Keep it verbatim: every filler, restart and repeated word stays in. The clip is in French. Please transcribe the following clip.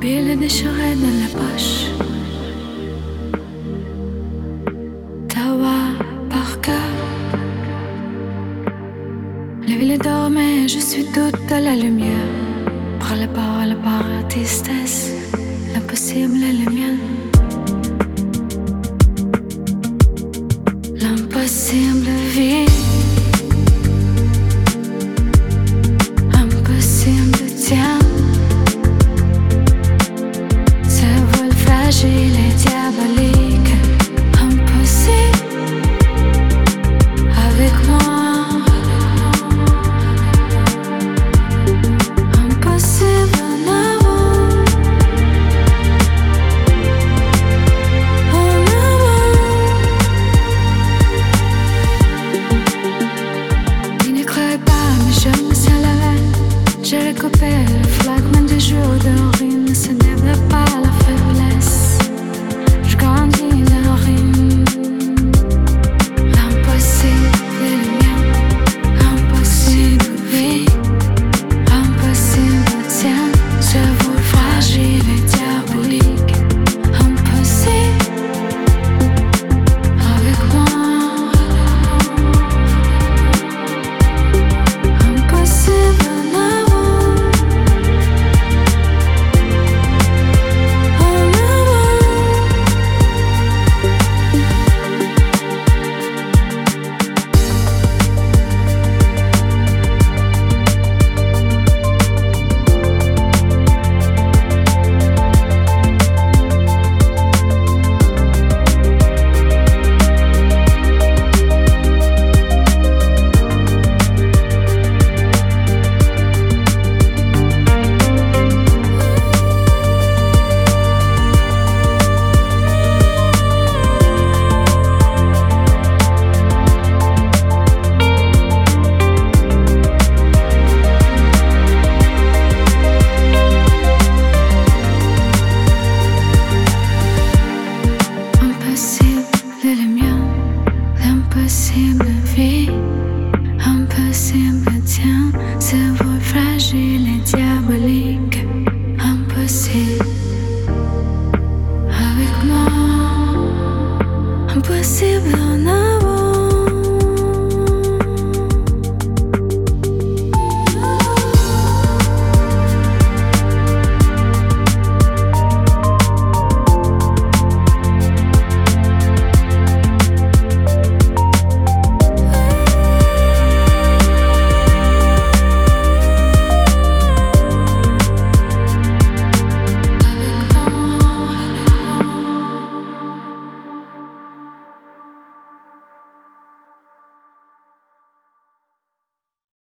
billet déchiré dans la poche. Tawa par cœur. La ville dormait, je suis toute à la lumière. Par la parole, par la tristesse, l'impossible est le mien. L'impossible vit. Impossible tient. Ce vol fragile et diabolique. Impossible avec moi. Impossible en avant. En avant. Il ne croyait pas, mais je me sens la veine. J'ai recoupé le fragment de jour d'urine. Ne se développe pas la faiblesse. Je grandis dans rime. L'impossible est le mien. Impossible vit. Impossible tient. Ce vol fragile et diabolique. Impossible avec moi. Impossible en avant. En avant. Impossible est le mien. L'impossible vit. Impossible tient. Ce vol fragile et diabolique. Impossible avec moi. Impossible en avant.